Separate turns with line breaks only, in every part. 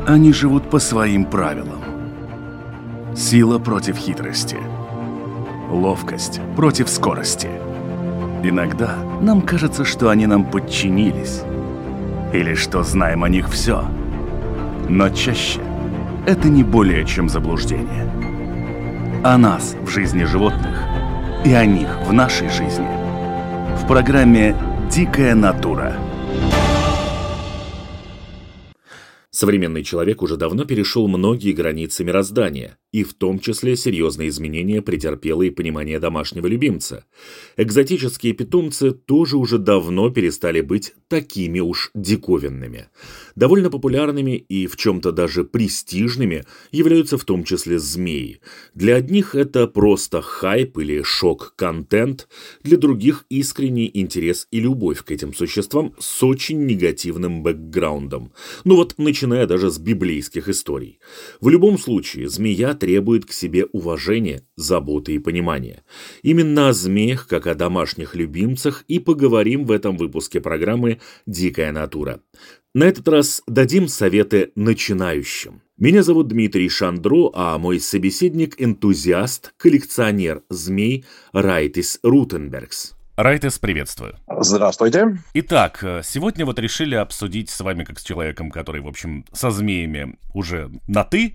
Они живут по своим правилам. Сила против хитрости. Ловкость против скорости. Иногда нам кажется, что они нам подчинились. Или что знаем о них все. Но чаще это не более чем заблуждение. О нас в жизни животных и о них в нашей жизни. В программе «Дикая натура».
Современный человек уже давно перешел многие границы мироздания, и в том числе серьезные изменения претерпело и понимание домашнего любимца. Экзотические питомцы тоже уже давно перестали быть такими уж диковинными. Довольно популярными и в чем-то даже престижными являются в том числе змеи. Для одних это просто хайп или шок-контент, для других искренний интерес и любовь к этим существам с очень негативным бэкграундом. Ну вот, начиная даже с библейских историй. В любом случае, змея требует к себе уважения, заботы и понимания. Именно о змеях, как о домашних любимцах, и поговорим в этом выпуске программы «Дикая натура». На этот раз дадим советы начинающим. Меня зовут Дмитрий Шандро, а мой собеседник – энтузиаст, коллекционер змей Райтис Рутенбергс. Райтис, приветствую.
Здравствуйте.
Итак, сегодня вот решили обсудить с вами, как с человеком, который, в общем, со змеями уже на «ты»,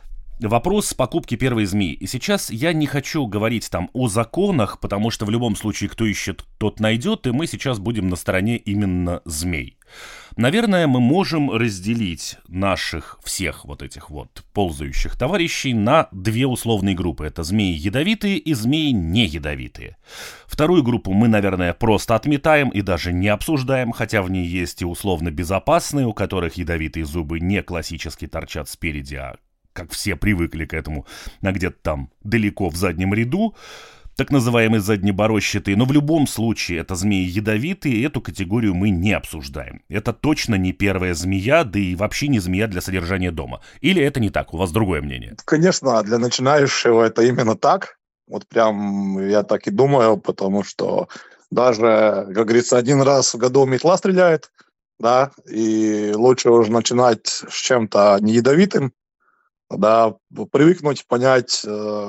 вопрос покупки первой змеи. И сейчас я не хочу говорить там о законах, потому что в любом случае кто ищет, тот найдет, и мы сейчас будем на стороне именно змей. Наверное, мы можем разделить наших всех вот этих вот ползающих товарищей на две условные группы. Это змеи ядовитые и змеи не ядовитые. Вторую группу мы, наверное, просто отметаем и даже не обсуждаем, хотя в ней есть и условно безопасные, у которых ядовитые зубы не классически торчат спереди, а как все привыкли к этому, а где-то там далеко в заднем ряду, так называемые заднебородчатые, но в любом случае это змеи ядовитые, и эту категорию мы не обсуждаем. Это точно не первая змея, да и вообще не змея для содержания дома. Или это не так? У вас другое мнение?
Конечно, для начинающего это именно так. Вот прям я так и думаю, потому что даже, как говорится, один раз в году метла стреляет, да, и лучше уже начинать с чем-то не ядовитым, да, привыкнуть, понять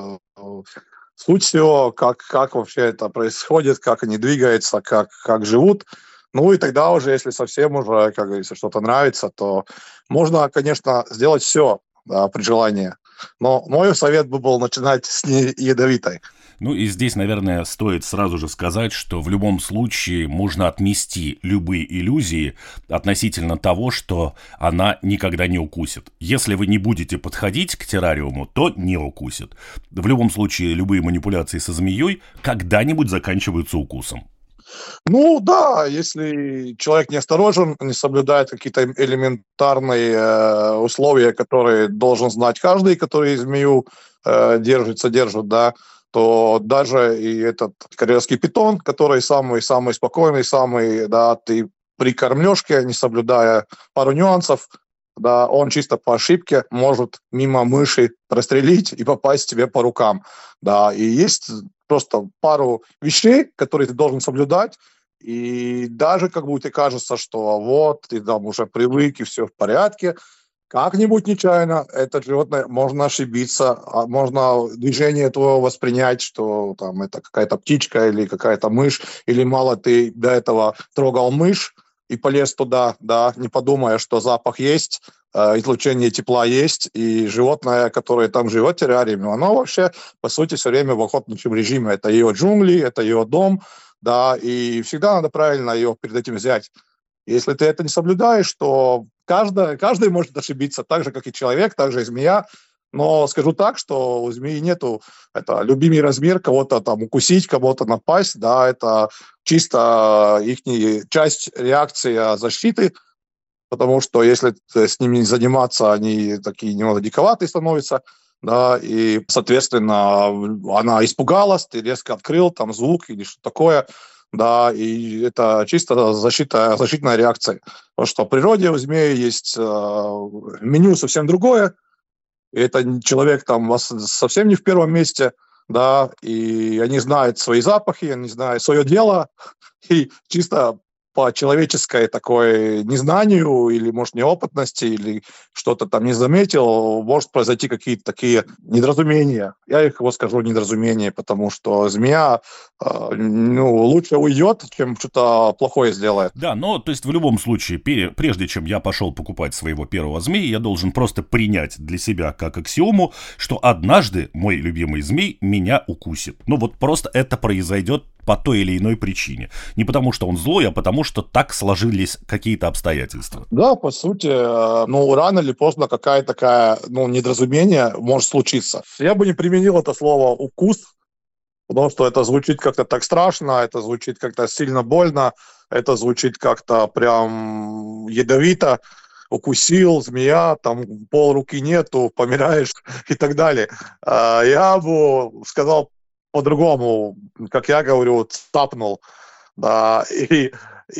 суть всего, как вообще это происходит, как они двигаются, как живут. Ну и тогда уже, если совсем уже, как говорится, что-то нравится, то можно, конечно, сделать все, да, при желании. Но мой совет бы был начинать с неядовитой.
Ну и здесь, наверное, стоит сразу же сказать, что в любом случае можно отмести любые иллюзии относительно того, что она никогда не укусит. Если вы не будете подходить к террариуму, то не укусит. В любом случае, любые манипуляции со змеей когда-нибудь заканчиваются укусом.
Ну да, если человек неосторожен, не соблюдает какие-то элементарные условия, которые должен знать каждый, который змею держит, да, то даже и этот карельский питон, который самый спокойный, да, ты при кормлёжке, не соблюдая пару нюансов, да, он чисто по ошибке может мимо мыши прострелить и попасть тебе по рукам, да, и есть просто пару вещей, которые ты должен соблюдать, и даже как будто кажется, что вот, ты там уже привык и все в порядке, как-нибудь нечаянно это животное можно ошибиться, можно движение твоего воспринять, что там это какая-то птичка или какая-то мышь, или мало ты до этого трогал мышь и полез туда, да, не подумая, что запах есть, излучение тепла есть, и животное, которое там живет в террариуме, оно вообще, по сути, все время в охотничьем режиме. Это ее джунгли, это ее дом, да, и всегда надо правильно ее перед этим взять. Если ты это не соблюдаешь, то каждый может ошибиться, так же, как и человек, так же и змея. Но скажу так, что у змеи нету это любимый размер, кого-то там укусить, кого-то напасть, да, это чисто их часть реакции защиты, потому что если с ними не заниматься, они такие немного диковатые становятся, да, и, соответственно, она испугалась, ты резко открыл там звук или что такое, да, и это чисто защитная реакция. Потому что в природе у змеи есть меню совсем другое, и это человек там совсем не в первом месте, да, и они знают свои запахи, они знают свое дело, и чисто по человеческой такой незнанию или, может, неопытности, или что-то там не заметил, может произойти какие-то такие недоразумения. Я их его скажу недоразумения, потому что змея лучше уйдет, чем что-то плохое сделает.
Да, но то есть в любом случае, прежде чем я пошел покупать своего первого змея, я должен просто принять для себя как аксиому, что однажды мой любимый змей меня укусит. Ну вот просто это произойдет по той или иной причине. Не потому, что он злой, а потому, что так сложились какие-то обстоятельства.
Да, по сути, рано или поздно какая-то такая, недоразумение может случиться. Я бы не применил это слово «укус», потому что это звучит как-то так страшно, это звучит как-то сильно больно, это звучит как-то прям ядовито. Укусил, змея, там пол руки нету, помираешь и так далее. Я бы сказал по-другому, как я говорю, цапнул, да, и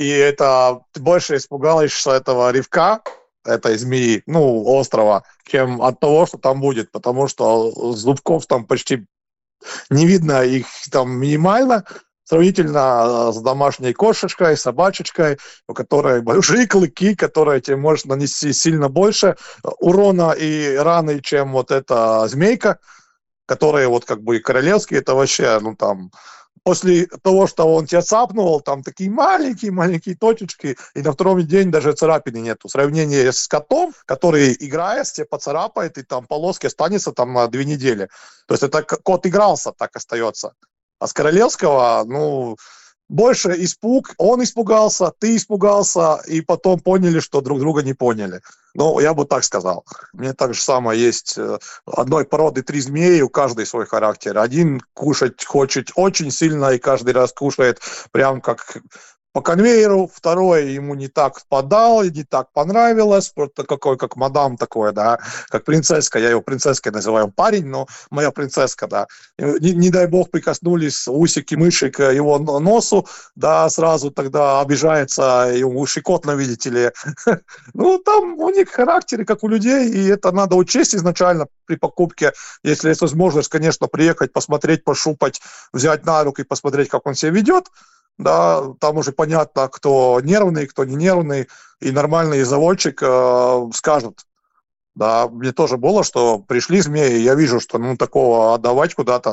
это ты больше испугаешься этого ревка, этой змеи, острова, чем от того, что там будет, потому что зубков там почти не видно, их там минимально, сравнительно с домашней кошечкой, собачечкой, у которой большие клыки, которые тебе может нанести сильно больше урона и раны, чем вот эта змейка, которые вот как бы королевские, это вообще, после того, что он тебя цапнул, там такие маленькие точечки, и на втором день даже царапины нету. В сравнении с котом, который, играя, тебя поцарапает, и там полоски останется там на 2 недели. То есть это кот игрался, так остается. А с королевского, больше испуг, он испугался, ты испугался, и потом поняли, что друг друга не поняли. Я бы так сказал. Мне так же самое есть одной породы 3 змеи, у каждой свой характер. Один кушать хочет очень сильно, и каждый раз кушает прям как по конвейеру, второй ему не так подал, и не так понравилось, просто какой, как мадам такое, да, как принцесска, я его принцесской называю, парень, но моя принцесска, да, не дай бог прикоснулись усики мыши к его носу, да, сразу тогда обижается, ему щекотно, видите ли, там у них характеры, как у людей, и это надо учесть изначально при покупке, если есть возможность, конечно, приехать, посмотреть, пошупать, взять на руки, посмотреть, как он себя ведет. Да, там уже понятно, кто нервный, кто не нервный, и нормальный заводчик скажет. Да, мне тоже было, что пришли змеи, я вижу, что такого отдавать куда-то,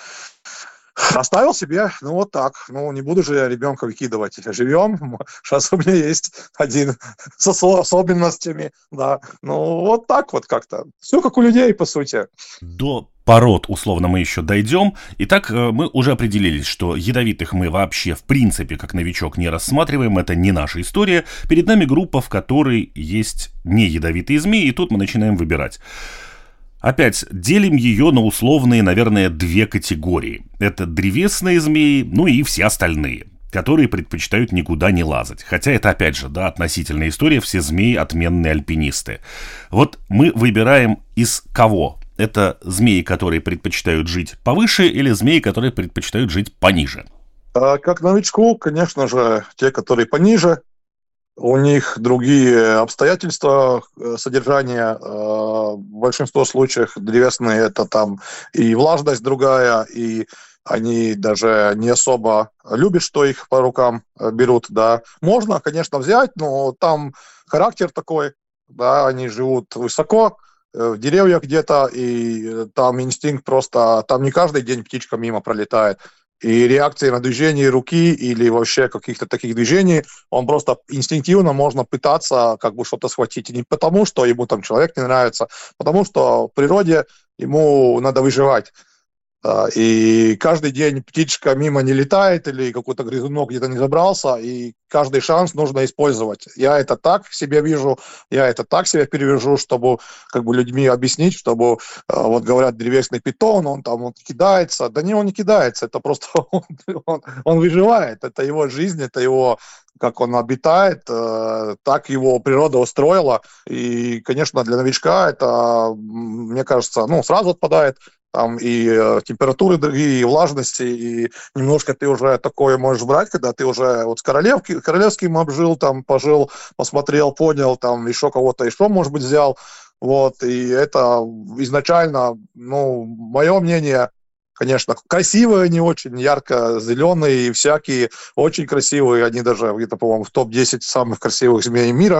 оставил себе, вот так. Не буду же я ребенка выкидывать. Живем, сейчас у меня есть один с особенностями, да. Вот так вот как-то. Все как у людей, по сути.
До пород, условно, мы еще дойдем. Итак, мы уже определились, что ядовитых мы вообще, в принципе, как новичок не рассматриваем. Это не наша история. Перед нами группа, в которой есть не ядовитые змеи, и тут мы начинаем выбирать. Опять делим ее на условные, наверное, 2 категории. Это древесные змеи, и все остальные, которые предпочитают никуда не лазать. Хотя это, опять же, относительная история, все змеи отменные альпинисты. Вот мы выбираем из кого? Это змеи, которые предпочитают жить повыше, или змеи, которые предпочитают жить пониже?
Как новичку, конечно же, те, которые пониже, у них другие обстоятельства содержания. В большинстве случаев древесные это там и влажность другая, и они даже не особо любят, что их по рукам берут. Да. Можно, конечно, взять, но там характер такой, да, они живут высоко, в деревьях где-то, и там инстинкт просто, там не каждый день птичка мимо пролетает. И реакции на движение руки или вообще каких-то таких движений, он просто инстинктивно можно пытаться как бы что-то схватить. И не потому, что ему там человек не нравится, потому что в природе ему надо выживать. И каждый день птичка мимо не летает или какой-то грызунок где-то не забрался, и каждый шанс нужно использовать. Я это так себе вижу, я это так себе перевяжу, чтобы как бы людьми объяснить, чтобы, вот говорят, древесный питон, он там кидается. Да не, он не кидается, это просто он выживает, это его жизнь, это его, как он обитает, так его природа устроила. И, конечно, для новичка это, мне кажется, сразу отпадает. Там и температуры другие, и влажности, и немножко ты уже такое можешь брать, когда ты уже вот с королевским обжил, там пожил, посмотрел, понял, там еще кого-то еще, может быть, взял. Вот, и это изначально, мое мнение, конечно, красивые они очень, ярко-зеленые и всякие, очень красивые, они даже где-то, по-моему, в топ-10 самых красивых змей мира,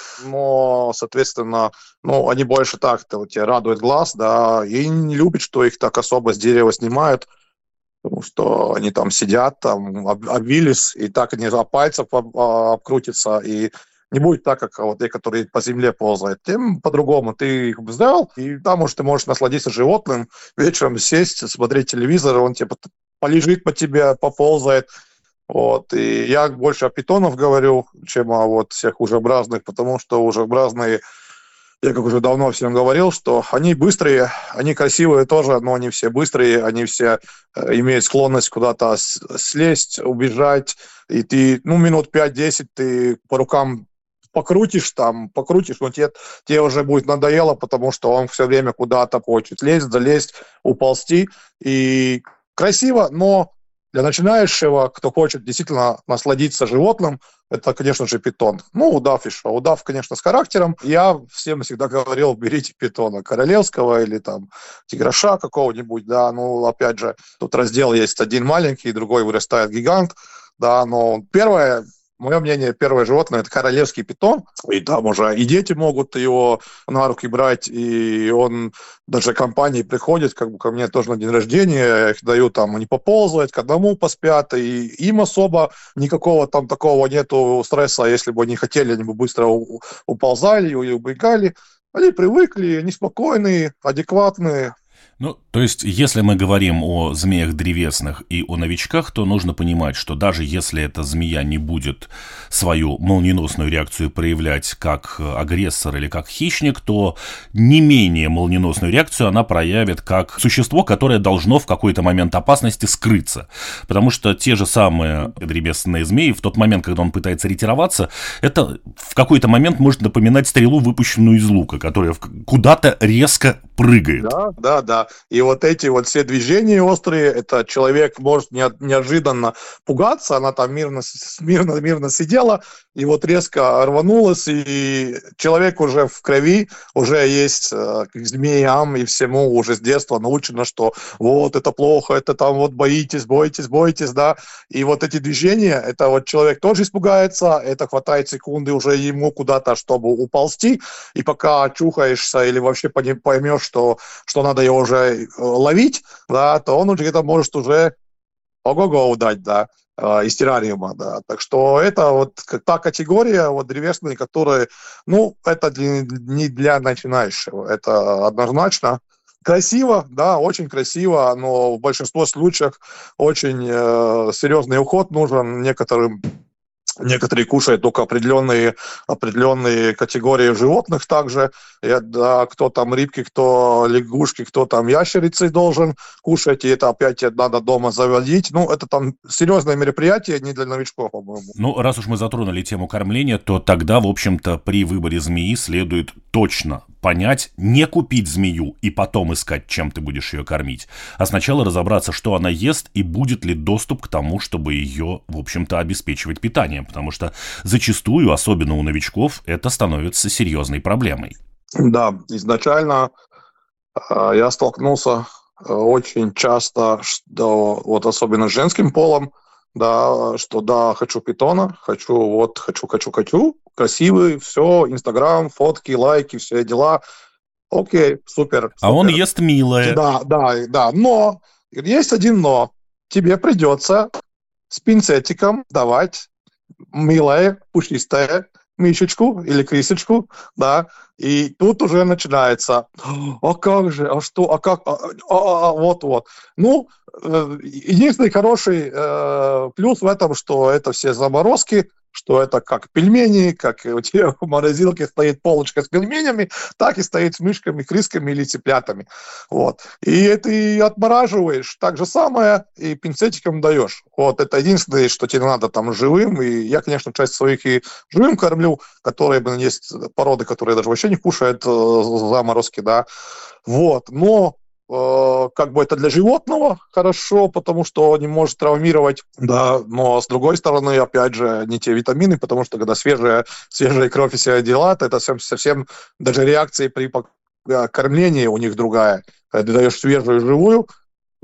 но, соответственно, ну, они больше так-то тебя радуют глаз, да, и не любят, что их так особо с дерева снимают, потому что они там сидят, там обвились, и так они за пальцев обкрутятся, и не будет так, как вот те, которые по земле ползают. Тем по-другому. Ты их сделал, и там уж ты можешь насладиться животным, вечером сесть, смотреть телевизор, он тебе полежит по тебе, поползает. Вот. И я больше о питонов говорю, чем о вот всех ужеобразных, потому что ужеобразные, я как уже давно всем говорил, что они быстрые, они красивые тоже, но они все быстрые, они все имеют склонность куда-то слезть, убежать, и ты, ну, минут 5-10 ты по рукам покрутишь, но тебе уже будет надоело, потому что он все время куда-то хочет лезть, залезть, уползти, и красиво, но для начинающего, кто хочет действительно насладиться животным, это, конечно же, питон. Ну, удав еще. Удав, конечно, с характером. Я всем всегда говорил, берите питона королевского или там тиграша какого-нибудь, да, ну, опять же, тут раздел есть один маленький, другой вырастает гигант, да, но мое мнение, первое животное – это королевский питон, и там уже и дети могут его на руки брать, и он даже компании приходит, как бы ко мне тоже на день рождения, я их даю там, они поползают, к одному поспят, и им особо никакого там такого нету стресса, если бы они хотели, они бы быстро уползали и убегали. Они привыкли, они спокойные, адекватные.
Ну, то есть, если мы говорим о змеях древесных и о новичках, то нужно понимать, что даже если эта змея не будет свою молниеносную реакцию проявлять как агрессор или как хищник, то не менее молниеносную реакцию она проявит как существо, которое должно в какой-то момент опасности скрыться. Потому что те же самые древесные змеи, в тот момент, когда он пытается ретироваться, это в какой-то момент может напоминать стрелу, выпущенную из лука, которая куда-то резко прыгает.
Да. И вот эти вот все движения острые, это человек может неожиданно пугаться, она там мирно сидела, и вот резко рванулась, и человек уже в крови, уже есть к змеям и всему уже с детства научено, что вот это плохо, это там вот боитесь, да, и вот эти движения, это вот человек тоже испугается, это хватает секунды уже ему куда-то, чтобы уползти, и пока очухаешься или вообще поймешь, что надо его уже ловить, да, то он уже где-то может уже ого-го удать, да, из террариума, да. Так что это вот та категория вот древесные, которые, ну, это не для начинающего, это однозначно. Красиво, да, очень красиво, но в большинстве случаев очень серьезный уход нужен некоторым. Некоторые кушают только определенные категории животных также. Кто там рыбки, кто лягушки, кто там ящерицы должен кушать, и это опять надо дома заводить. Ну, это там серьезное мероприятие, не для новичков, по-моему.
Ну, раз уж мы затронули тему кормления, то тогда, в общем-то, при выборе змеи следует точно понять, не купить змею и потом искать, чем ты будешь ее кормить, а сначала разобраться, что она ест и будет ли доступ к тому, чтобы ее, в общем-то, обеспечивать питанием, потому что зачастую, особенно у новичков, это становится серьезной проблемой.
Да, изначально я столкнулся очень часто, что вот особенно с женским полом, да, что да, хочу питона, хочу, красивый, все, Инстаграм, фотки, лайки, все дела. Окей, супер.
А он ест милое.
Да, но есть один но. Тебе придется с пинцетиком давать милое, пушистое мишечку или крисочку, да, и тут уже начинается, а как же, а что, а как, вот. Ну, единственный хороший плюс в этом, что это все заморозки, что это как пельмени, как у тебя в морозилке стоит полочка с пельменями, так и стоит с мышками, крысками или цыплятами. Вот. И ты отмораживаешь, так же самое, и пинцетиком даешь. Вот. Это единственное, что тебе надо там живым. И я, конечно, часть своих и живым кормлю, которые, есть породы, которые даже вообще не кушают заморозки, да. Вот. Но как бы это для животного хорошо, потому что не может травмировать, да, но с другой стороны, опять же, не те витамины, потому что когда свежая кровь и все дела, то это совсем даже реакции при кормлении у них другая. Когда ты даешь свежую, живую,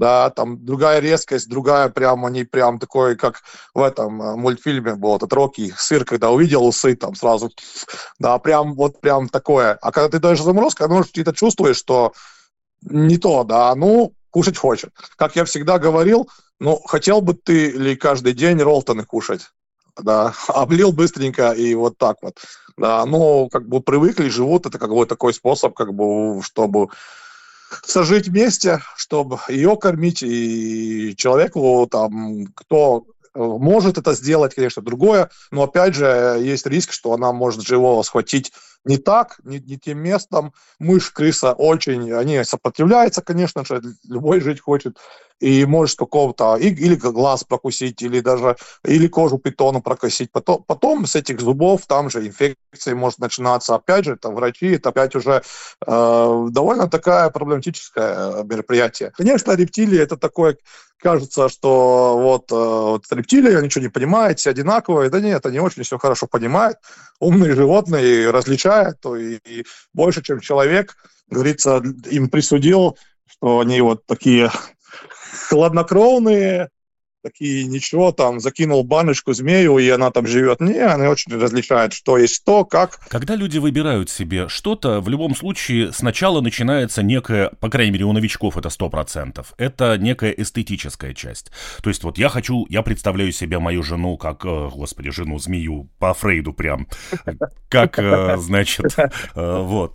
да, там другая резкость, другая прям, они прям такой, как в этом мультфильме был этот Рокки, сыр, когда увидел усы, там сразу, да, прям вот прям такое. А когда ты даешь заморозку, ну, ты это чувствуешь, что не то, да, ну, кушать хочет. Как я всегда говорил, ну, хотел бы ты ли каждый день роллтоны кушать? Да, облил быстренько и вот так вот. Да, ну, как бы привыкли, живут, это как бы такой способ, как бы, чтобы сожить вместе, чтобы ее кормить, и человеку там, кто может это сделать, конечно, другое, но опять же есть риск, что она может живого схватить не так, не тем местом. Мышь, крыса очень, они сопротивляются, конечно же, любой жить хочет, и может какого-то, или глаз прокусить, или кожу питона прокусить. Потом с этих зубов там же инфекции может начинаться. Опять же, это врачи, это опять уже довольно такая проблематическое мероприятие. Конечно, рептилии это такое, кажется, что вот рептилии, они ничего не понимают, все одинаковые. Да нет, они очень все хорошо понимают. Умные животные различают, и больше, чем человек, говорится, им присудил, что они вот такие хладнокровные, такие, ничего, там, закинул баночку змею, и она там живет. Не, они очень различают, что есть что, как.
Когда люди выбирают себе что-то, в любом случае сначала начинается некая, по крайней мере, у новичков это 100%, это некая эстетическая часть. То есть вот я представляю себе мою жену как, жену-змею, по Фрейду прям, как, значит, вот...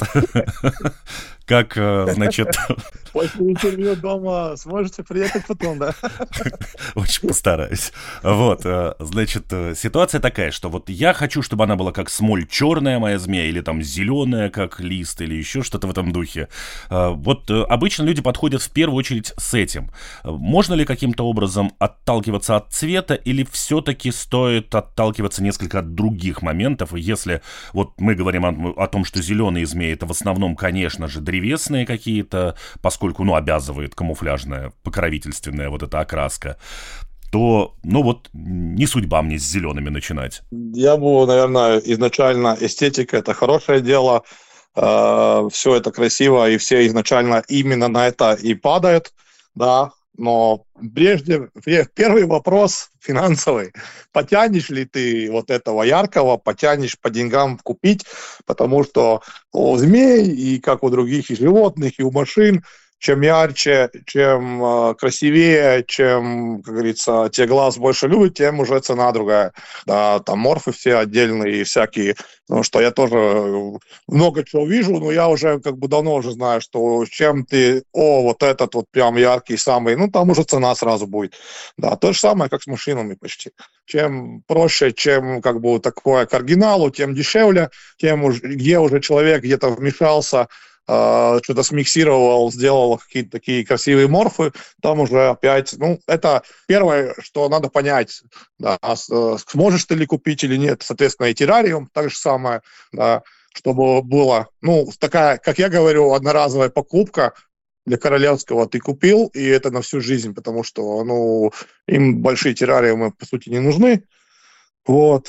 Как, значит...
После интервью дома сможете приехать потом, да?
Очень постараюсь. Вот, значит, ситуация такая, что вот я хочу, чтобы она была как смоль черная моя змея, или там зеленая, как лист, или еще что-то в этом духе. Вот обычно люди подходят в первую очередь с этим. Можно ли каким-то образом отталкиваться от цвета, или все-таки стоит отталкиваться несколько от других моментов? И если вот мы говорим о том, что зеленые змеи, это в основном, конечно же, древесные какие-то, поскольку, обязывает камуфляжная, покровительственная вот эта окраска, то, не судьба мне с зелеными начинать.
Я бы, наверное, изначально эстетика – это хорошее дело, все это красиво, и все изначально именно на это и падают, да, но первый вопрос финансовый. Потянешь ли ты вот этого яркого, потянешь по деньгам купить, потому что у змей, и как у других и животных, и у машин, чем ярче, чем красивее, чем, как говорится, те глаз больше любят, тем уже цена другая. Да, там морфы все отдельные всякие, потому что я тоже много чего вижу, но я уже как бы давно уже знаю, что чем ты, вот этот вот прям яркий самый, там уже цена сразу будет. Да, то же самое, как с машинами почти. Чем проще, чем как бы такое к оригиналу, тем дешевле, тем где уже человек где-то вмешался, что-то смиксировал, сделал какие-то такие красивые морфы, там уже опять, это первое, что надо понять, да, сможешь ты ли купить или нет, соответственно, и террариум, так же самое, да, чтобы было, такая, как я говорю, одноразовая покупка для королевского ты купил, и это на всю жизнь, потому что, им большие террариумы, по сути, не нужны, вот,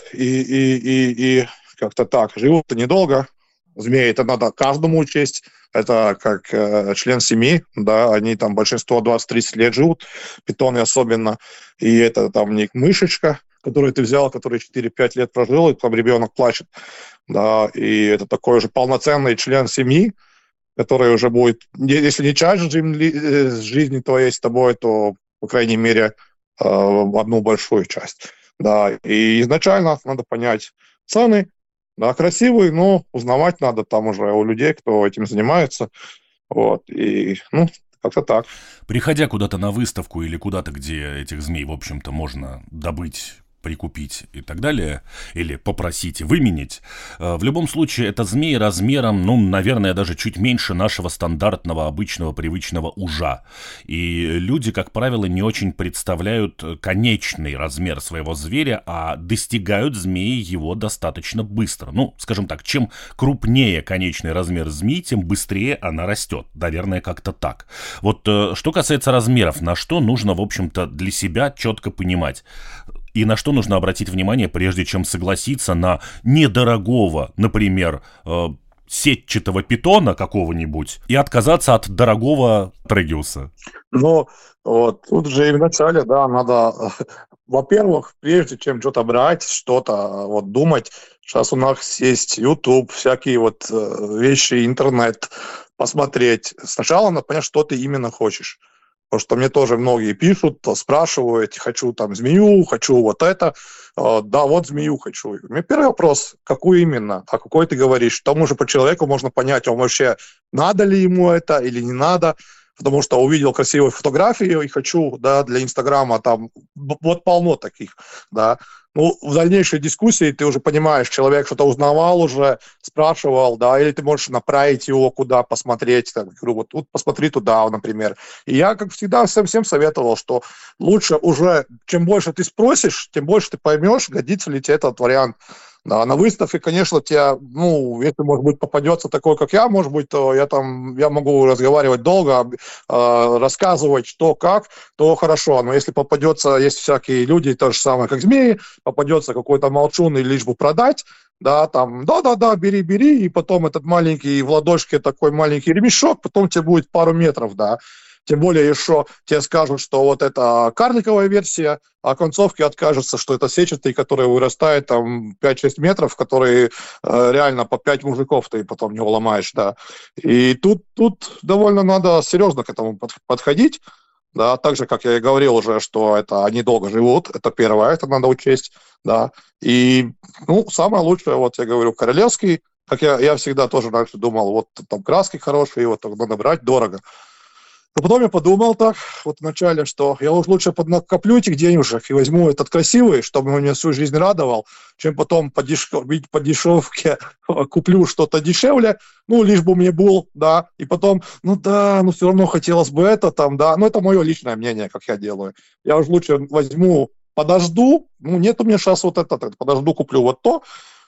и как-то так, живут-то недолго. Змеи это надо каждому учесть, это как член семьи, да, они там большинство 20-30 лет живут, питоны особенно, и это там не мышечка, которую ты взял, который 4-5 лет прожил, и там ребенок плачет, да, и это такой же полноценный член семьи, который уже будет, если не часть жизни твоей с тобой, то, по крайней мере, одну большую часть, да, и изначально надо понять цены. Да, красивый, но узнавать надо там уже у людей, кто этим занимается. Вот, и, как-то так.
Приходя куда-то на выставку или куда-то, где этих змей, в общем-то, можно добыть, прикупить и так далее, или попросить и выменить, в любом случае это змеи размером, наверное, даже чуть меньше нашего стандартного, обычного, привычного ужа. И люди, как правило, не очень представляют конечный размер своего зверя, а достигают змеи его достаточно быстро. Скажем так, чем крупнее конечный размер змеи, тем быстрее она растет. Наверное, как-то так. Вот что касается размеров, на что нужно, в общем-то, для себя четко понимать. И на что нужно обратить внимание, прежде чем согласиться на недорогого, например, сетчатого питона какого-нибудь и отказаться от дорогого трегиуса?
Ну, вот тут же и в начале, да, надо, во-первых, прежде чем что-то брать, что-то вот думать, сейчас у нас есть YouTube, всякие вот вещи, интернет, посмотреть. Сначала надо понять, что ты именно хочешь. Потому что мне тоже многие пишут, спрашивают, хочу там змею, хочу вот это. Да, вот змею хочу. У меня первый вопрос, какую именно? А какой ты говоришь? Тому же по человеку можно понять, он вообще надо ли ему это или не надо. Потому что увидел красивую фотографию и хочу, да, для Инстаграма там, вот полно таких, да. Ну, в дальнейшей дискуссии ты уже понимаешь, человек что-то узнавал уже, спрашивал, да, или ты можешь направить его куда посмотреть, так, говорю, вот тут посмотри туда, например. И я, как всегда, всем советовал, что лучше уже, чем больше ты спросишь, тем больше ты поймешь, годится ли тебе этот вариант. Да, на выставке, конечно, тебе, ну, если, может быть, попадется такой, как я, может быть, то я могу разговаривать долго, рассказывать, что, как, то хорошо. Но если попадется, есть всякие люди, то же самое, как змеи, попадется какой-то молчун и лишь бы продать, да, там, да, бери, и потом этот маленький в ладошке такой маленький ремешок, потом тебе будет пару метров, да. Тем более еще тебе скажут, что вот это карликовая версия, а концовке откажется, что это сетчатый, который вырастает там 5-6 метров, который реально по 5 мужиков ты потом не уломаешь, да. И тут довольно надо серьезно к этому подходить, да, так же, как я и говорил уже, что это они долго живут, это первое, это надо учесть, да. И, ну, самое лучшее, вот я говорю, королевский, как я всегда тоже раньше думал, вот там краски хорошие, вот надо брать дорого. Но потом я подумал так, вот вначале, что я уж лучше подкоплю этих денежек и возьму этот красивый, чтобы он меня всю жизнь радовал, чем потом по дешевке куплю что-то дешевле, ну, лишь бы мне был, да, и потом, все равно хотелось бы это там, да, это мое личное мнение, как я делаю. Я уж лучше возьму, подожду, нет у меня сейчас вот это, подожду, куплю вот то,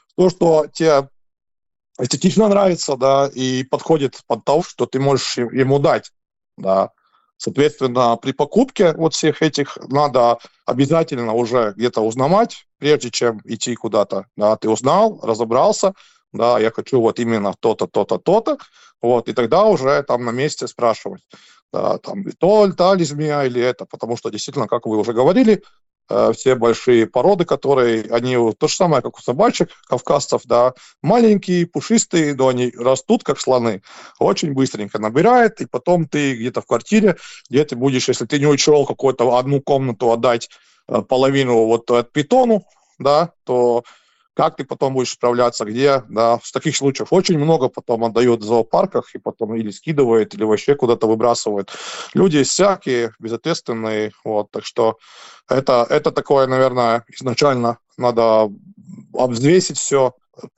что тебе эстетично нравится, да, и подходит под то, что ты можешь ему дать. Да. Соответственно, при покупке вот всех этих надо обязательно уже где-то узнавать, прежде чем идти куда-то. Да, ты узнал, разобрался, да, я хочу вот именно то-то, то-то, то-то, вот, и тогда уже там на месте спрашивать, да, там, та ли змея или это, потому что действительно, как вы уже говорили, все большие породы, которые, они то же самое, как у собачек, кавказцев, да, маленькие, пушистые, но они растут, как слоны, очень быстренько набирает, и потом ты где-то в квартире, где ты будешь, если ты не учел какую-то одну комнату отдать половину вот от питону, да, то как ты потом будешь справляться, где, да, в таких случаях очень много потом отдают в зоопарках и потом или скидывают, или вообще куда-то выбрасывают. Люди всякие, безответственные, вот, так что это такое, наверное, изначально надо обвзвесить все,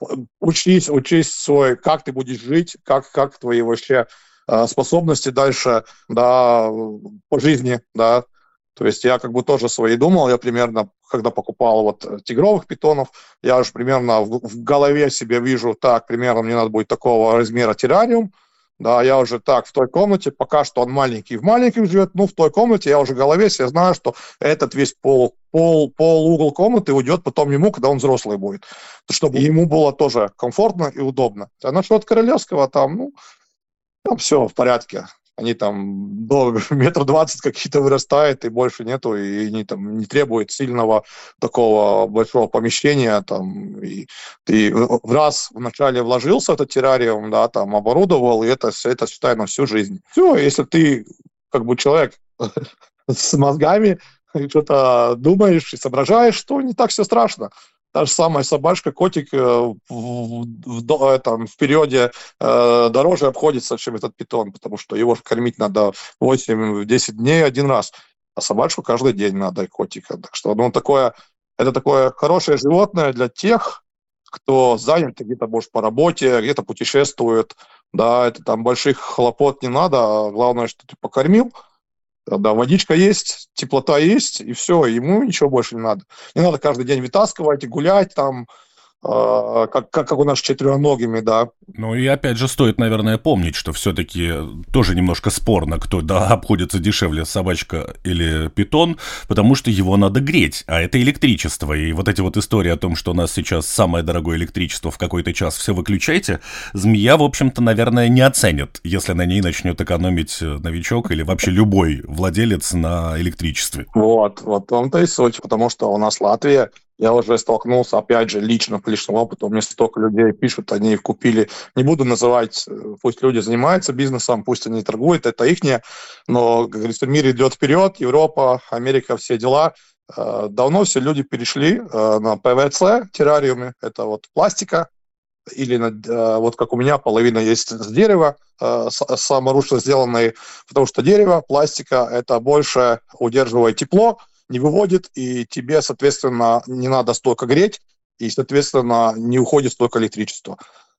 учесть свой, как ты будешь жить, как твои вообще способности дальше, да, по жизни, да. То есть я как бы тоже свои думал, я примерно, когда покупал вот тигровых питонов, я уже примерно в голове себе вижу, так, примерно мне надо будет такого размера террариум, да, я уже так, в той комнате, пока что он маленький, в маленьком живет, в той комнате я уже в голове себе знаю, что этот весь угол комнаты уйдет потом ему, когда он взрослый будет, чтобы ему было тоже комфортно и удобно. А насчет королевского там все в порядке. Они там до 1,20 метра какие-то вырастают, и больше нету, и они там не требуют сильного такого большого помещения. Там, и ты в раз вначале вложился в этот террариум, да, там оборудовал, и это считай на всю жизнь. Все, если ты как бы человек с мозгами, что-то думаешь и соображаешь, то не так все страшно. Та же самая собачка, котик в периоде дороже обходится, чем этот питон, потому что его кормить надо 8-10 дней один раз, а собачку каждый день надо, и котика. Так что это такое хорошее животное для тех, кто занят где-то, может, по работе, где-то путешествует. Да, это там больших хлопот не надо, а главное, что ты покормил. Да, водичка есть, теплота есть, и все, ему ничего больше не надо. Не надо каждый день вытаскивать и гулять там, как у нас с четвероногими, да.
Ну и опять же стоит, наверное, помнить, что все-таки тоже немножко спорно, кто обходится дешевле, собачка или питон, потому что его надо греть, а это электричество. И вот эти вот истории о том, что у нас сейчас самое дорогое электричество в какой-то час, все выключайте, змея, в общем-то, наверное, не оценит, если на ней начнет экономить новичок или вообще любой владелец на электричестве.
Вот в том-то и суть, потому что у нас Латвия. Я уже столкнулся, опять же, лично, по личному опыту. Мне столько людей пишут, они купили. Не буду называть, пусть люди занимаются бизнесом, пусть они торгуют, это ихнее. Но, как говорится, мир идет вперед, Европа, Америка, все дела. Давно все люди перешли на ПВЦ террариумы. Это вот пластика. Или вот как у меня половина есть с дерева, саморучно сделанные, потому что дерево, пластика, это больше удерживает тепло, не выводит, и тебе, соответственно, не надо столько греть, и, соответственно, не уходит столько электричества.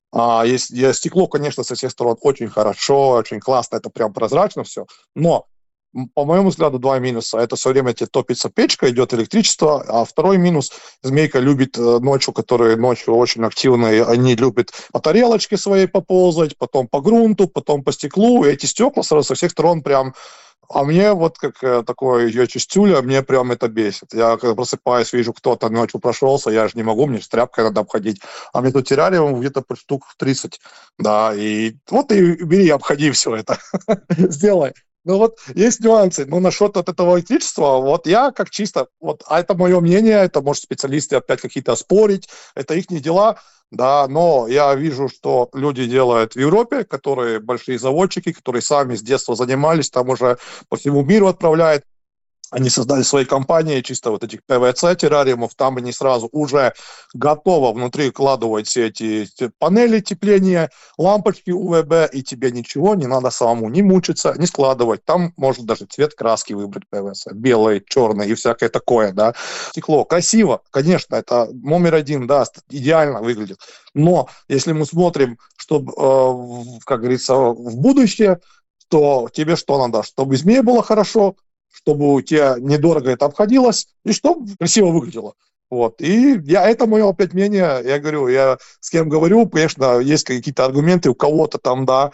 Стекло, конечно, со всех сторон очень хорошо, очень классно, это прям прозрачно все, но, по моему взгляду, два минуса. Это все время тебе топится печка, идет электричество, а второй минус, змейка любит ночью, которые ночью очень активные, они любят по тарелочке своей поползать, потом по грунту, потом по стеклу, и эти стекла сразу со всех сторон прям. А мне вот как такой ее чистюля, мне прям это бесит. Я когда просыпаюсь, вижу, кто-то ночью прошелся, я же не могу, мне с тряпкой надо обходить. А мне тут террариум где-то штук 30. Да, и вот и бери, обходи все это. Сделай. Ну вот есть нюансы, но насчет от этого электричества, вот я как чисто, вот, а это мое мнение, это может специалисты опять какие-то оспорить, это их дела, да, но я вижу, что люди делают в Европе, которые большие заводчики, которые сами с детства занимались, там уже по всему миру отправляют. Они создали свои компании, чисто вот этих ПВЦ-террариумов, там они сразу уже готово внутри вкладывать все эти панели тепления, лампочки УВБ, и тебе ничего не надо самому не мучиться, не складывать. Там можно даже цвет краски выбрать ПВЦ, белый, черный и всякое такое, да. Стекло красиво, конечно, это номер один, да, идеально выглядит. Но если мы смотрим, чтобы, как говорится, в будущее, то тебе что надо? Чтобы змее было хорошо, чтобы у тебя недорого это обходилось, и чтобы красиво выглядело. Вот. И это мое опять мнение. Я говорю, я с кем говорю, конечно, есть какие-то аргументы у кого-то там, да,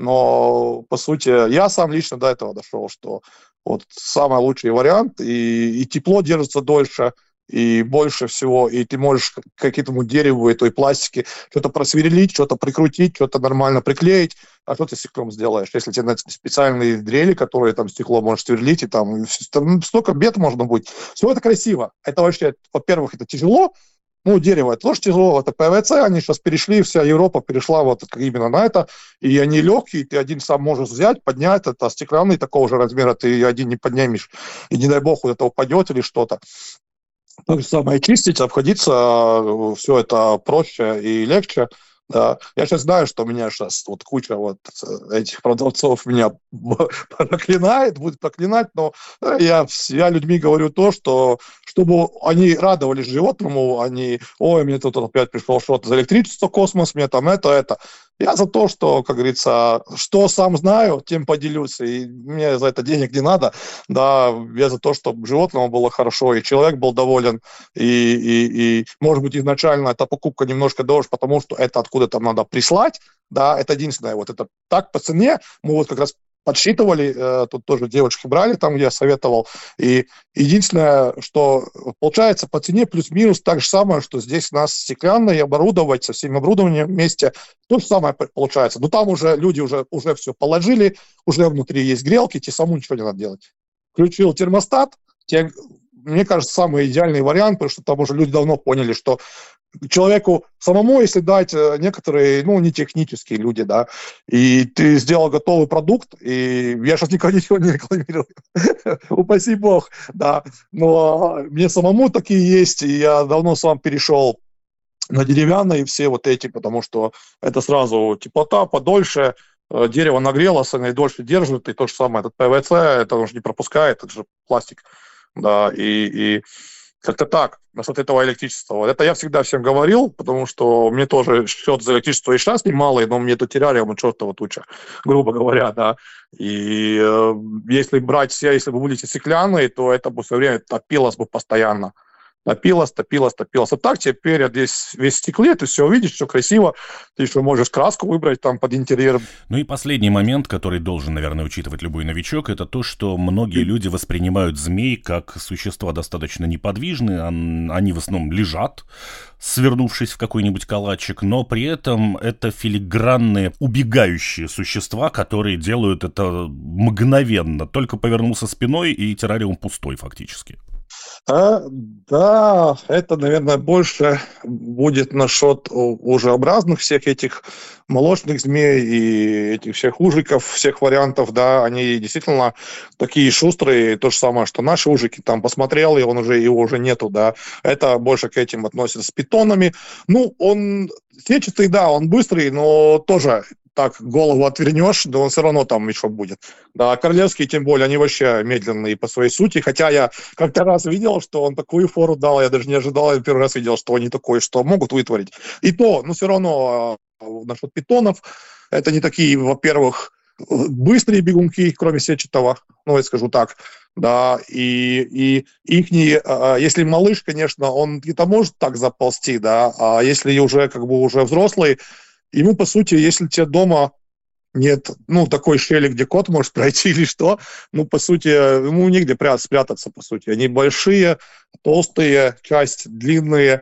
но по сути я сам лично до этого дошел, что вот самый лучший вариант, и тепло держится дольше, и больше всего, и ты можешь к этому дереву, этой пластике что-то просверлить, что-то прикрутить, что-то нормально приклеить, а что ты с стеклом сделаешь? Если тебе на специальные дрели, которые там стекло можешь сверлить, и там столько бед можно будет. Все это красиво. Это вообще, во-первых, это тяжело, ну, дерево это тоже тяжело, это ПВЦ, они сейчас перешли, вся Европа перешла вот именно на это, и они легкие, ты один сам можешь взять, поднять, это стеклянный такого же размера, ты один не поднимешь, и не дай бог, вот это упадет или что-то. То же самое чистить, обходиться, все это проще и легче. Да. Я сейчас знаю, что у меня сейчас вот куча вот этих продавцов меня проклинает, будет проклинать, но я людьми говорю то, что чтобы они радовались животному, они, ой, мне тут опять пришел что-то за электричество, космос, мне там это. Я за то, что, как говорится, что сам знаю, тем поделюсь, и мне за это денег не надо, да, я за то, чтобы животному было хорошо, и человек был доволен, и может быть, изначально эта покупка немножко дороже, потому что это откуда-то надо прислать, да, это единственное, вот это так по цене, мы вот как раз подсчитывали, тут тоже девочки брали, там, где я советовал, и единственное, что получается по цене плюс-минус так же самое, что здесь у нас стеклянное оборудовать со всем оборудованием вместе, то же самое получается. Но там уже люди уже все положили, уже внутри есть грелки, тебе самому ничего не надо делать. Включил термостат, мне кажется, самый идеальный вариант, потому что там уже люди давно поняли, что человеку самому, если дать некоторые, ну, не технические люди, да, и ты сделал готовый продукт, и я сейчас никого ничего не рекламирую, упаси бог, да, но мне самому такие есть, и я давно сам перешел на деревянные все вот эти, потому что это сразу теплота подольше, дерево нагрелось, оно и дольше держит, и то же самое, этот ПВЦ, это он же не пропускает, это же пластик, да, и как-то так, насчет этого электричества. Вот это я всегда всем говорил, потому что мне тоже счет за электричество и сейчас немалый, но мне тут террариум чертова туча, грубо говоря, да. И если брать все, если бы были стеклянные, то это бы все время топилось бы постоянно. Топилось. А так теперь весь стекле, ты все увидишь, все красиво. Ты еще можешь краску выбрать там под интерьер.
Ну и последний момент, который должен, наверное, учитывать любой новичок, это то, что многие люди воспринимают змей как существа достаточно неподвижные, они в основном лежат, свернувшись в какой-нибудь калачик, но при этом это филигранные, убегающие существа, которые делают это мгновенно. Только повернулся спиной, и террариум пустой фактически.
Да, это, наверное, больше будет насчет ужеобразных всех этих молочных змей и этих всех ужиков, всех вариантов, да, они действительно такие шустрые, то же самое, что наши ужики, там, посмотрел, и его уже нету, да, это больше к этим относится с питонами. Ну, он сетчатый, да, он быстрый, но тоже так голову отвернешь, да он все равно там еще будет. Да, королевские, тем более, они вообще медленные по своей сути, хотя я как-то раз видел, что он такую фору дал, я даже не ожидал, я первый раз видел, что они такое, что могут вытворить. И то, но все равно насчет питонов, это не такие, во-первых, быстрые бегунки, кроме сетчатого, ну, я скажу так, да, и ихний, если малыш, конечно, он где-то может так заползти, да, а если уже как бы уже взрослый, ему, по сути, если тебе дома нет, ну, такой щели, где кот может пройти или что, ну, по сути, ему негде спрятаться, по сути. Они большие, толстые, часть длинные,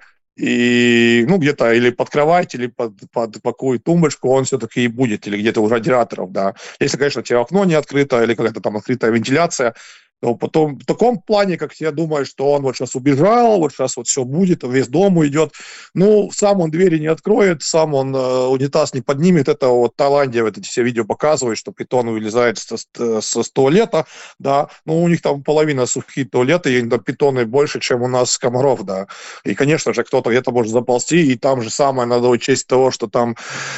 и, ну, где-то или под кровать, или под такую тумбочку он все-таки и будет, или где-то у радиаторов, да. Если, конечно, у тебя окно не открыто, или какая-то там открытая вентиляция, то потом в таком плане, как я думаю, что он вот сейчас убежал, вот сейчас вот все будет, весь дом уйдет. Ну, сам он двери не откроет, сам он унитаз не поднимет. Это вот в Таиланде вот эти все видео показывают, что питон вылезает с туалета, да. Ну, у них там половина сухие туалеты, и там питоны больше, чем у нас комаров, да. И, конечно же, кто-то где-то может заползти, и там же самое надо учесть того, что там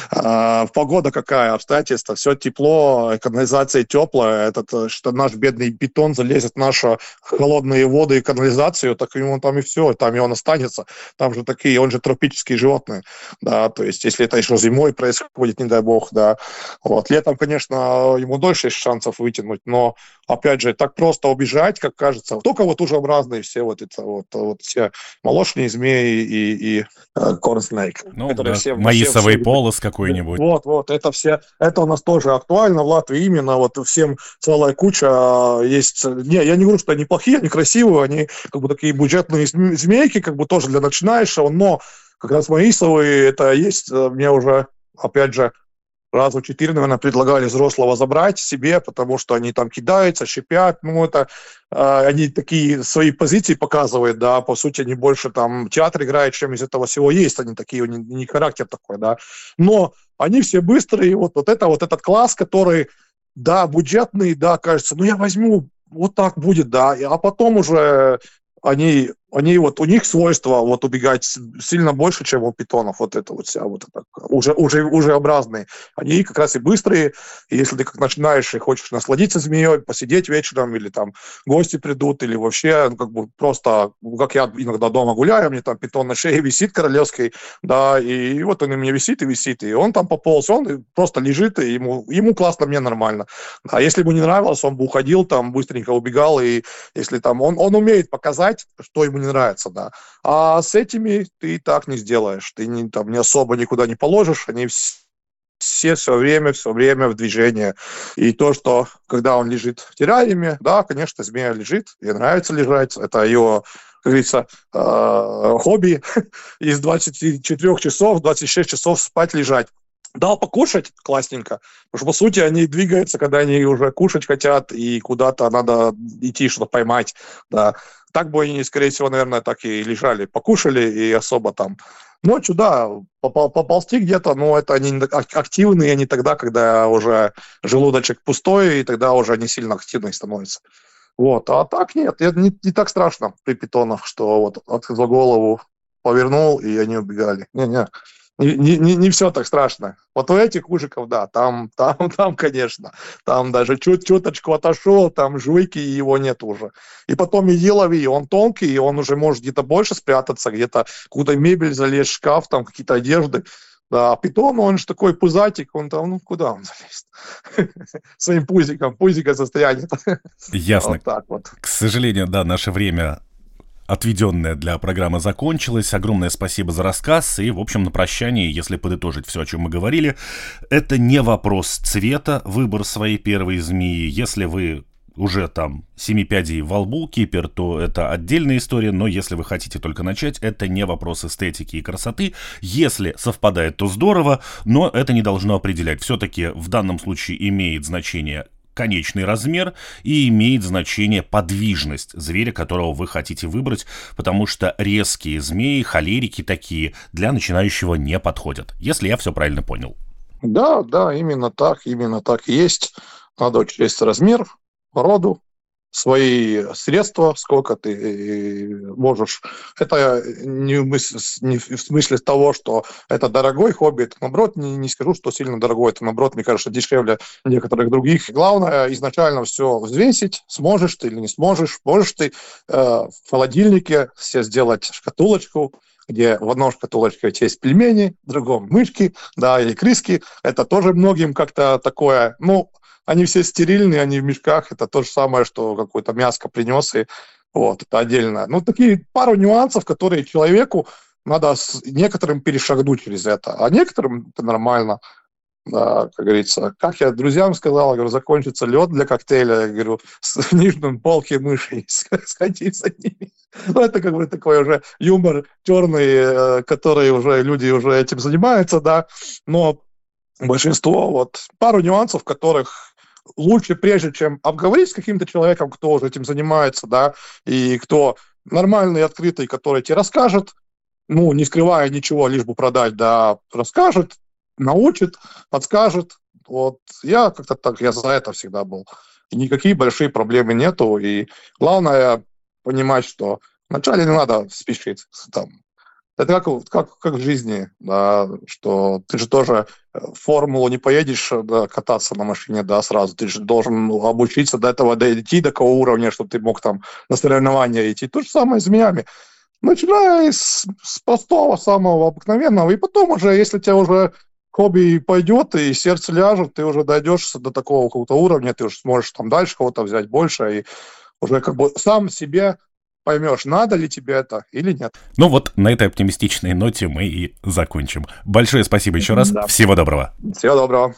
погода какая, обстоятельства, все тепло, канализация теплая, что наш бедный питон залезет в наши холодные воды и канализацию, так ему там и все, там и он останется. Там же такие, он же тропические животные, да, то есть если это еще зимой происходит, не дай бог, да. Вот. Летом, конечно, ему дольше есть шансов вытянуть, но, опять же, так просто убежать, как кажется, только вот ужеобразные все вот это вот все молочные змеи и корнснейк.
Ну, да, маисовый полос какой-нибудь.
Вот, это у нас тоже актуально в Латвии, именно вот всем целая куча есть. Не, я не говорю, что они плохие, они красивые, они как бы такие бюджетные змейки, как бы тоже для начинающего, но как раз маисовые, это есть, мне уже, опять же, раза 4, наверное, предлагали взрослого забрать себе, потому что они там кидаются, шипят, ну, это они такие свои позиции показывают, да, по сути, они больше там театр играют, чем из этого всего есть, они такие, у них характер такой, да, но они все быстрые, вот этот класс, который, да, бюджетный, да, кажется, ну, я возьму, вот так будет, да, а потом уже они вот, у них свойства вот убегать сильно больше, чем у питонов, вот это вот вся, вот это, уже образные. Они как раз и быстрые, и если ты как начинаешь и хочешь насладиться змеей, посидеть вечером, или там гости придут, или вообще, ну, как бы просто, как я иногда дома гуляю, мне там питон на шее висит королевский, да, и вот он у меня висит, и он там пополз, он просто лежит, и ему классно, мне нормально. А если ему не нравилось, он бы уходил, там, быстренько убегал, и если там, он умеет показать, что ему не нравится, да. А с этими ты и так не сделаешь. Ты не особо никуда не положишь. Они все время в движении. И то, что когда он лежит в террариуме, да, конечно, змея лежит, ей нравится лежать. Это ее, как говорится, хобби. Из 24 часов, 26 часов спать, лежать. Дал покушать, классненько, потому что, по сути, они двигаются, когда они уже кушать хотят, и куда-то надо идти, что-то поймать, да. Так бы они, скорее всего, наверное, так и лежали, покушали, и особо там ночью, да, поползти где-то, но это они активные, они тогда, когда уже желудочек пустой, и тогда уже они сильно активные становятся. Вот, а так нет, это не так страшно при питонах, что вот открыл голову, повернул, и они убегали. Не все так страшно. Вот у этих ужиков, да, там, конечно, там даже чуточку отошел, там жуйки, и его нет уже. И потом иди лови, он тонкий, и он уже может где-то больше спрятаться, где-то куда мебель залезть, шкаф, там какие-то одежды. Да, а питон, он же такой пузатик, он там, ну, куда он залезет? Своим пузика застрянет.
Ясно.
Вот так вот.
К сожалению, да, наше время отведенная для программы закончилась. Огромное спасибо за рассказ. И, в общем, на прощание, если подытожить все, о чем мы говорили, это не вопрос цвета, выбор своей первой змеи. Если вы уже там 7 пядей во лбу кипер, то это отдельная история, но если вы хотите только начать, это не вопрос эстетики и красоты. Если совпадает, то здорово, но это не должно определять. Все-таки в данном случае имеет значение конечный размер и имеет значение подвижность зверя, которого вы хотите выбрать, потому что резкие змеи, холерики такие для начинающего не подходят, если я все правильно понял.
Да, именно так и есть. Надо учесть размер, породу, свои средства, сколько ты можешь. Это не в смысле того, что это дорогой хобби, это, наоборот, не скажу, что сильно дорогой, это, наоборот, мне кажется, дешевле некоторых других. Главное изначально все взвесить, сможешь ты или не сможешь. Можешь ты в холодильнике себе сделать шкатулочку, где в одной шкатулочке есть пельмени, в другом мышки, да, или крыски. Это тоже многим как-то такое, они все стерильные, они в мешках. Это то же самое, что какое-то мяско принес, и вот, это отдельно. Такие пару нюансов, которые человеку надо некоторым перешагнуть через это, а некоторым это нормально. Да, как говорится, как я друзьям сказал, я говорю, закончится лед для коктейля, я говорю, с нижним полки мыши сходи за ними. Это как бы такой уже юмор черный, который уже люди уже этим занимаются, да, но большинство, пару нюансов, которых лучше, прежде чем обговорить с каким-то человеком, кто уже этим занимается, да, и кто нормальный, открытый, который тебе расскажет, не скрывая ничего, лишь бы продать, да, расскажет, научит, подскажет. Я как-то так, я за это всегда был. И никакие большие проблемы нету, и главное понимать, что вначале не надо спешить, там. Это как в жизни, да, что ты же тоже в формулу не поедешь, да, кататься на машине, да, сразу. Ты же должен обучиться до этого, дойти до какого уровня, чтобы ты мог там на соревнования идти. То же самое с змеями. Начиная с простого, самого обыкновенного, и потом уже, если тебя уже хобби пойдет, и сердце ляжет, ты уже дойдешь до такого какого-то уровня, ты уже сможешь там дальше кого-то взять больше, и уже как бы сам себе поймешь, надо ли тебе это или нет.
На этой оптимистичной ноте мы и закончим. Большое спасибо еще раз. Да. Всего доброго.
Всего доброго.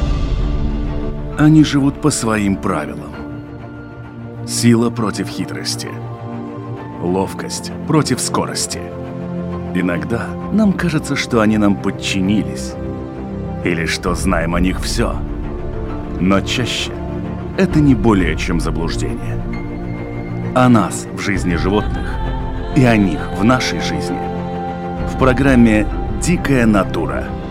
Они живут по своим правилам. Сила против хитрости. Ловкость против скорости. Иногда нам кажется, что они нам подчинились. Или что знаем о них все. Но чаще это не более чем заблуждение. О нас в жизни животных и о них в нашей жизни. В программе «Дикая натура».